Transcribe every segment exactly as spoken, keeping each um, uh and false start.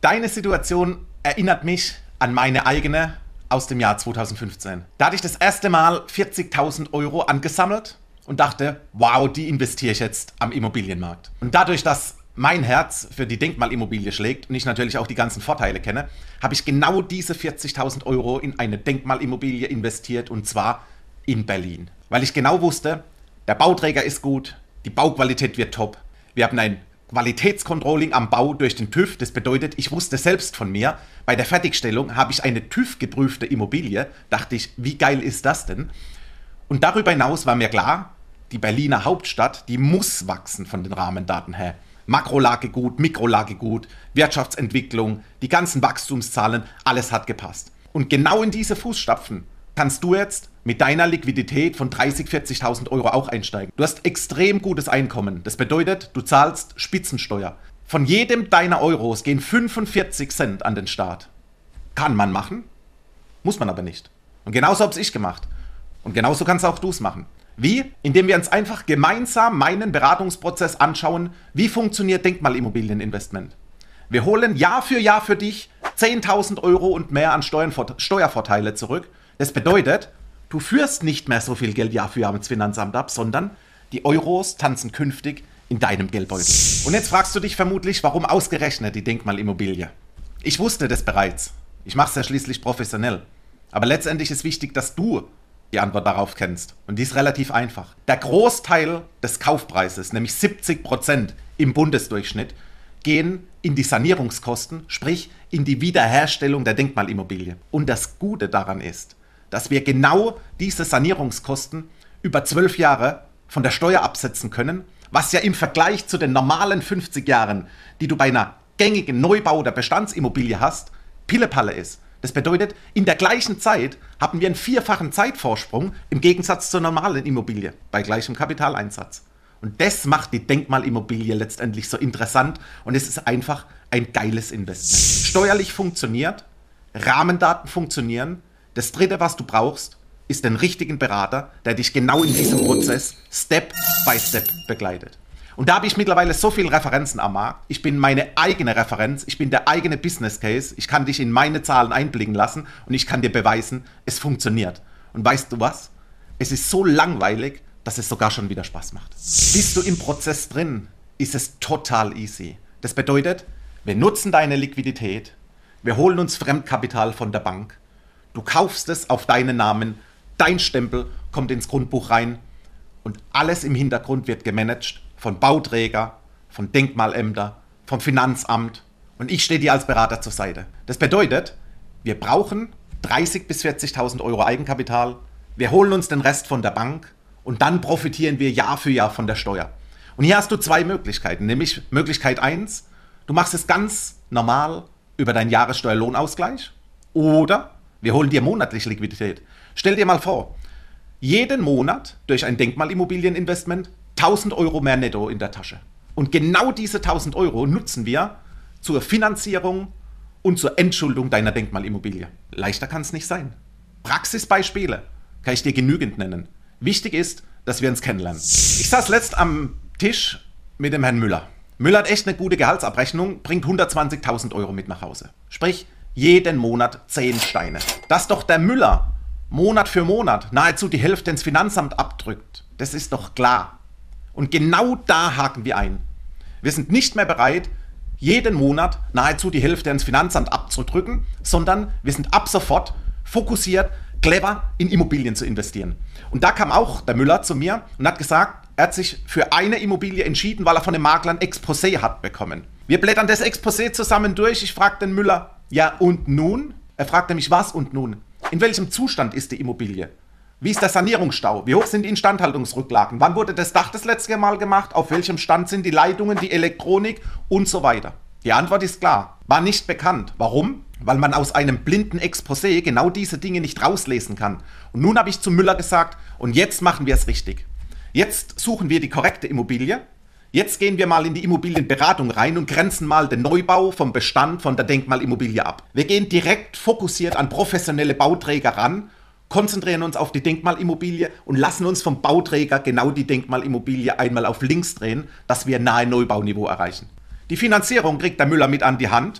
Deine Situation erinnert mich an meine eigene aus dem Jahr zweitausendfünfzehn. Da hatte ich das erste Mal vierzigtausend Euro angesammelt und dachte, wow, die investiere ich jetzt am Immobilienmarkt. Und dadurch, dass mein Herz für die Denkmalimmobilie schlägt und ich natürlich auch die ganzen Vorteile kenne, habe ich genau diese vierzigtausend Euro in eine Denkmalimmobilie investiert, und zwar in Berlin. Weil ich genau wusste, der Bauträger ist gut, die Bauqualität wird top, wir haben ein Qualitätscontrolling am Bau durch den TÜV. Das bedeutet, ich wusste selbst von mir, bei der Fertigstellung habe ich eine TÜV-geprüfte Immobilie. Dachte ich, wie geil ist das denn? Und darüber hinaus war mir klar, die Berliner Hauptstadt, die muss wachsen von den Rahmendaten her. Makrolage gut, Mikrolage gut, Wirtschaftsentwicklung, die ganzen Wachstumszahlen, alles hat gepasst. Und genau in diese Fußstapfen kannst du jetzt mit deiner Liquidität von dreißigtausend, vierzigtausend Euro auch einsteigen. Du hast extrem gutes Einkommen. Das bedeutet, du zahlst Spitzensteuer. Von jedem deiner Euros gehen fünfundvierzig Cent an den Staat. Kann man machen, muss man aber nicht. Und genauso habe ich gemacht. Und genauso kannst auch du es machen. Wie? Indem wir uns einfach gemeinsam meinen Beratungsprozess anschauen, wie funktioniert Denkmalimmobilieninvestment. Wir holen Jahr für Jahr für dich zehntausend Euro und mehr an Steuervorteile zurück. Das bedeutet, du führst nicht mehr so viel Geld Jahr für Jahr ins Finanzamt ab, sondern die Euros tanzen künftig in deinem Geldbeutel. Und jetzt fragst du dich vermutlich, warum ausgerechnet die Denkmalimmobilie? Ich wusste das bereits. Ich mache es ja schließlich professionell. Aber letztendlich ist wichtig, dass du die Antwort darauf kennst. Und die ist relativ einfach. Der Großteil des Kaufpreises, nämlich siebzig Prozent im Bundesdurchschnitt, gehen in die Sanierungskosten, sprich in die Wiederherstellung der Denkmalimmobilie. Und das Gute daran ist, dass wir genau diese Sanierungskosten über zwölf Jahre von der Steuer absetzen können, was ja im Vergleich zu den normalen fünfzig Jahren, die du bei einer gängigen Neubau- oder Bestandsimmobilie hast, Pillepalle ist. Das bedeutet, in der gleichen Zeit haben wir einen vierfachen Zeitvorsprung im Gegensatz zur normalen Immobilie bei gleichem Kapitaleinsatz. Und das macht die Denkmalimmobilie letztendlich so interessant, und es ist einfach ein geiles Investment. Steuerlich funktioniert, Rahmendaten funktionieren. Das Dritte, was du brauchst, ist den richtigen Berater, der dich genau in diesem Prozess Step by Step begleitet. Und da habe ich mittlerweile so viele Referenzen am Markt. Ich bin meine eigene Referenz, ich bin der eigene Business Case. Ich kann dich in meine Zahlen einblicken lassen und ich kann dir beweisen, es funktioniert. Und weißt du was? Es ist so langweilig, dass es sogar schon wieder Spaß macht. Bist du im Prozess drin, ist es total easy. Das bedeutet, wir nutzen deine Liquidität, wir holen uns Fremdkapital von der Bank, du kaufst es auf deinen Namen, dein Stempel kommt ins Grundbuch rein und alles im Hintergrund wird gemanagt von Bauträger, von Denkmalämtern, vom Finanzamt, und ich stehe dir als Berater zur Seite. Das bedeutet, wir brauchen dreißigtausend bis vierzigtausend Euro Eigenkapital, wir holen uns den Rest von der Bank und dann profitieren wir Jahr für Jahr von der Steuer. Und hier hast du zwei Möglichkeiten, nämlich Möglichkeit eins, du machst es ganz normal über deinen Jahressteuerlohnausgleich, oder wir holen dir monatlich Liquidität. Stell dir mal vor, jeden Monat durch ein Denkmalimmobilieninvestment tausend Euro mehr netto in der Tasche. Und genau diese tausend Euro nutzen wir zur Finanzierung und zur Entschuldung deiner Denkmalimmobilie. Leichter kann es nicht sein. Praxisbeispiele kann ich dir genügend nennen. Wichtig ist, dass wir uns kennenlernen. Ich saß letzt am Tisch mit dem Herrn Müller. Müller hat echt eine gute Gehaltsabrechnung, bringt hundertzwanzigtausend Euro mit nach Hause. Sprich, jeden Monat zehn Steine. Dass doch der Müller Monat für Monat nahezu die Hälfte ins Finanzamt abdrückt, das ist doch klar. Und genau da haken wir ein. Wir sind nicht mehr bereit, jeden Monat nahezu die Hälfte ins Finanzamt abzudrücken, sondern wir sind ab sofort fokussiert, clever in Immobilien zu investieren. Und da kam auch der Müller zu mir und hat gesagt, er hat sich für eine Immobilie entschieden, weil er von dem Makler ein Exposé hat bekommen. Wir blättern das Exposé zusammen durch. Ich frage den Müller, ja und nun? Er fragte mich, was und nun? In welchem Zustand ist die Immobilie? Wie ist der Sanierungsstau? Wie hoch sind die Instandhaltungsrücklagen? Wann wurde das Dach das letzte Mal gemacht? Auf welchem Stand sind die Leitungen, die Elektronik und so weiter? Die Antwort ist klar. War nicht bekannt. Warum? Weil man aus einem blinden Exposé genau diese Dinge nicht rauslesen kann. Und nun habe ich zu Müller gesagt, und jetzt machen wir es richtig. Jetzt suchen wir die korrekte Immobilie. Jetzt gehen wir mal in die Immobilienberatung rein und grenzen mal den Neubau vom Bestand von der Denkmalimmobilie ab. Wir gehen direkt fokussiert an professionelle Bauträger ran, konzentrieren uns auf die Denkmalimmobilie und lassen uns vom Bauträger genau die Denkmalimmobilie einmal auf links drehen, dass wir nahe Neubauniveau erreichen. Die Finanzierung kriegt der Müller mit an die Hand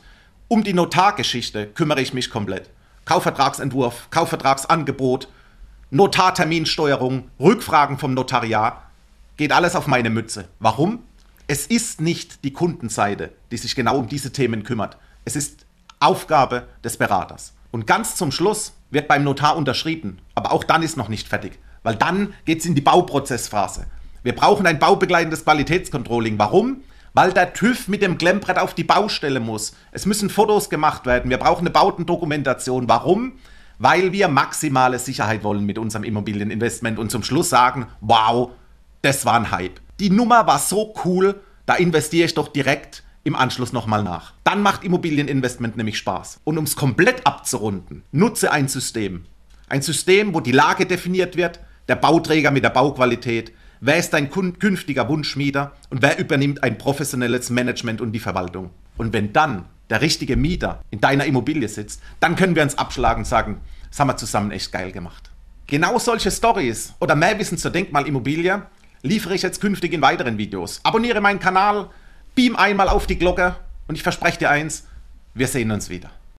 Um die Notargeschichte kümmere ich mich komplett. Kaufvertragsentwurf, Kaufvertragsangebot, Notarterminsteuerung, Rückfragen vom Notariat, geht alles auf meine Mütze. Warum? Es ist nicht die Kundenseite, die sich genau um diese Themen kümmert. Es ist Aufgabe des Beraters. Und ganz zum Schluss wird beim Notar unterschrieben, aber auch dann ist noch nicht fertig, weil dann geht es in die Bauprozessphase. Wir brauchen ein baubegleitendes Qualitätscontrolling. Warum? Weil der TÜV mit dem Klemmbrett auf die Baustelle muss. Es müssen Fotos gemacht werden. Wir brauchen eine Bautendokumentation. Warum? Weil wir maximale Sicherheit wollen mit unserem Immobilieninvestment und zum Schluss sagen, wow, das war ein Hype. Die Nummer war so cool, da investiere ich doch direkt im Anschluss nochmal nach. Dann macht Immobilieninvestment nämlich Spaß. Und um es komplett abzurunden, nutze ein System. Ein System, wo die Lage definiert wird, der Bauträger mit der Bauqualität, wer ist dein künftiger Wunschmieter und wer übernimmt ein professionelles Management und die Verwaltung. Und wenn dann der richtige Mieter in deiner Immobilie sitzt, dann können wir uns abschlagen und sagen, das haben wir zusammen echt geil gemacht. Genau solche Stories oder mehr Wissen zur Denkmalimmobilie liefere ich jetzt künftig in weiteren Videos. Abonniere meinen Kanal, beam einmal auf die Glocke und ich verspreche dir eins, wir sehen uns wieder.